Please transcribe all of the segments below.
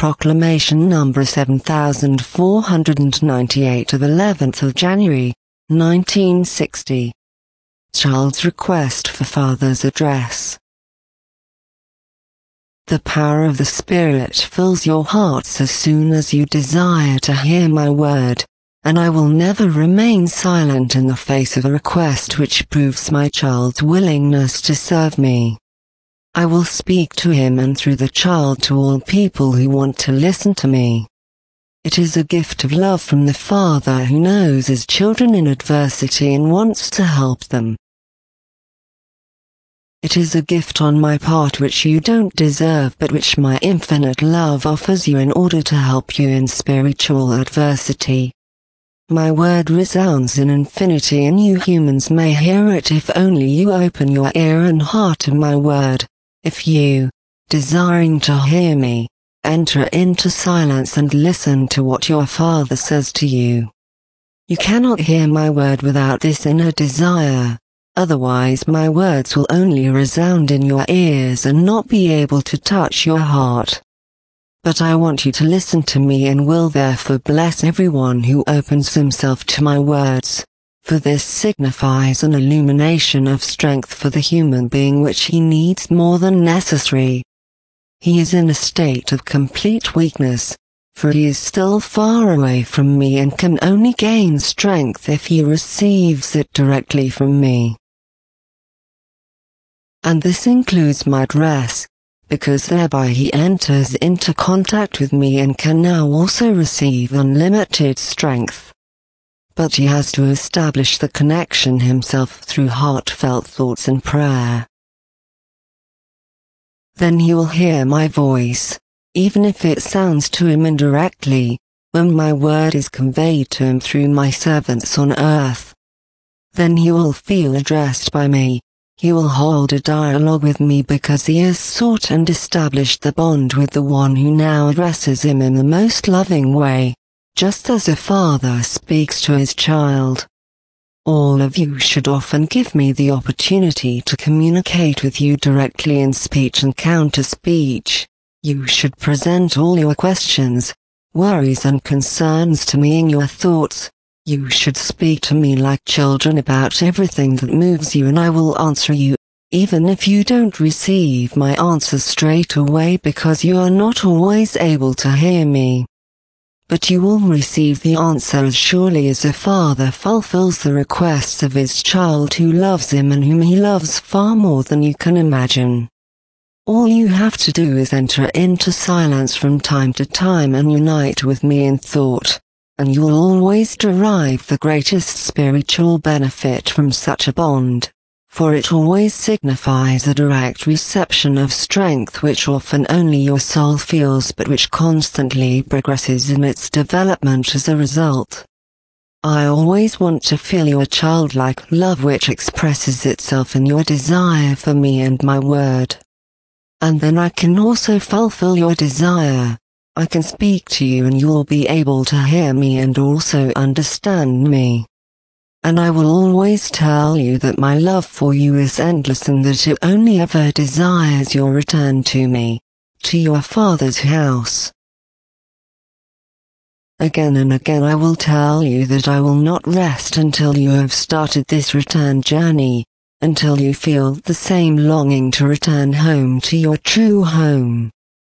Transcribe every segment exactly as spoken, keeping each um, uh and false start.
Proclamation number seven thousand four hundred ninety-eight of eleventh of January, nineteen sixty. Child's request for father's address. The power of the Spirit fills your hearts as soon as you desire to hear my word, and I will never remain silent in the face of a request which proves my child's willingness to serve me. I will speak to him and through the child to all people who want to listen to me. It is a gift of love from the Father who knows his children in adversity and wants to help them. It is a gift on my part which you don't deserve but which my infinite love offers you in order to help you in spiritual adversity. My word resounds in infinity and you humans may hear it if only you open your ear and heart to my word. If you, desiring to hear me, enter into silence and listen to what your Father says to you. You cannot hear my word without this inner desire, otherwise my words will only resound in your ears and not be able to touch your heart. But I want you to listen to me and will therefore bless everyone who opens himself to my words. For this signifies an illumination of strength for the human being which he needs more than necessary. He is in a state of complete weakness, for he is still far away from me and can only gain strength if he receives it directly from me. And this includes my address, because thereby he enters into contact with me and can now also receive unlimited strength. But he has to establish the connection himself through heartfelt thoughts and prayer. Then he will hear my voice, even if it sounds to him indirectly, when my word is conveyed to him through my servants on earth. Then he will feel addressed by me, he will hold a dialogue with me because he has sought and established the bond with the one who now addresses him in the most loving way. Just as a father speaks to his child. All of you should often give me the opportunity to communicate with you directly in speech and counter-speech. You should present all your questions, worries and concerns to me in your thoughts. You should speak to me like children about everything that moves you and I will answer you, even if you don't receive my answers straight away because you are not always able to hear me. But you will receive the answer as surely as a father fulfills the requests of his child who loves him and whom he loves far more than you can imagine. All you have to do is enter into silence from time to time and unite with me in thought, and you'll always derive the greatest spiritual benefit from such a bond. For it always signifies a direct reception of strength which often only your soul feels but which constantly progresses in its development as a result. I always want to feel your childlike love which expresses itself in your desire for me and my word. And then I can also fulfill your desire. I can speak to you and you'll be able to hear me and also understand me. And I will always tell you that my love for you is endless and that it only ever desires your return to me, to your Father's house. Again and again I will tell you that I will not rest until you have started this return journey, until you feel the same longing to return home to your true home.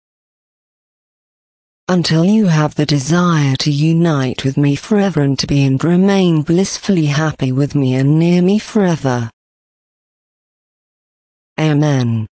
Until you have the desire to unite with me forever and to be and remain blissfully happy with me and near me forever. Amen.